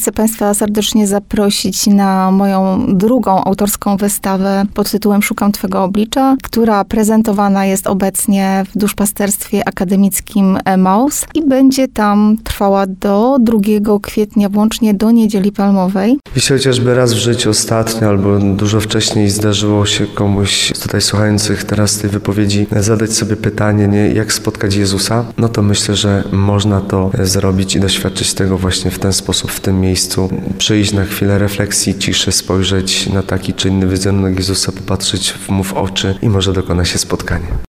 chcę Państwa serdecznie zaprosić na moją drugą autorską wystawę pod tytułem Szukam Twego oblicza, która prezentowana jest obecnie w Duszpasterstwie Akademickim Emaus i będzie tam trwała do 2 kwietnia, włącznie do Niedzieli Palmowej. Jeśli chociażby raz w życiu ostatnio albo dużo wcześniej zdarzyło się komuś tutaj słuchających teraz tej wypowiedzi zadać sobie pytanie, nie, jak spotkać Jezusa, no to myślę, że można to zrobić i doświadczyć tego właśnie w ten sposób, w tym miejscu. Przyjść na chwilę refleksji, ciszy, spojrzeć na taki czy inny wizerunek Jezusa, popatrzeć mu w oczy i może dokona się spotkanie.